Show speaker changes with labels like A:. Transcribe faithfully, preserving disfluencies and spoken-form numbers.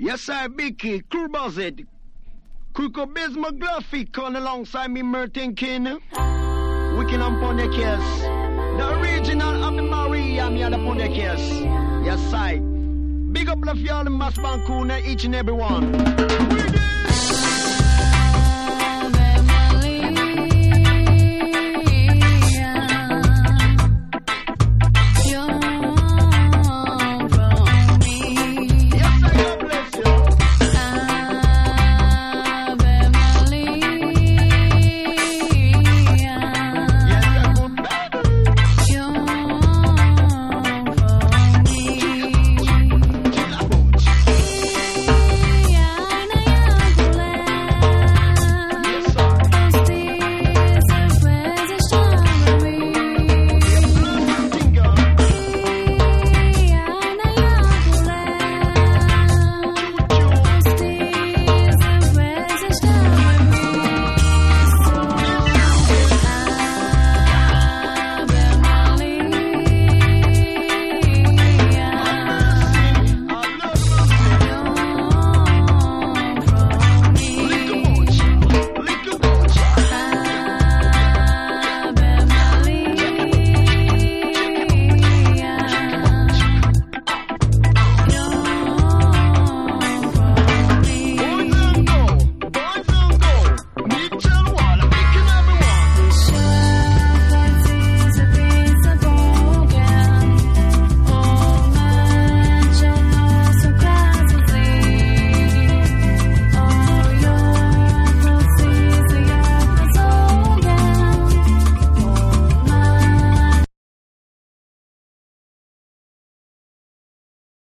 A: Yes, sir, Bicky, Crew Buzzard. Quico Biz McGluffy coming alongside me, Merton King. Wicked on Pony Kiss. The original Abby Marie, I'm here to Pony Kiss. Yes, sir. Big up love y'all in Mass Vancouver, each and every one.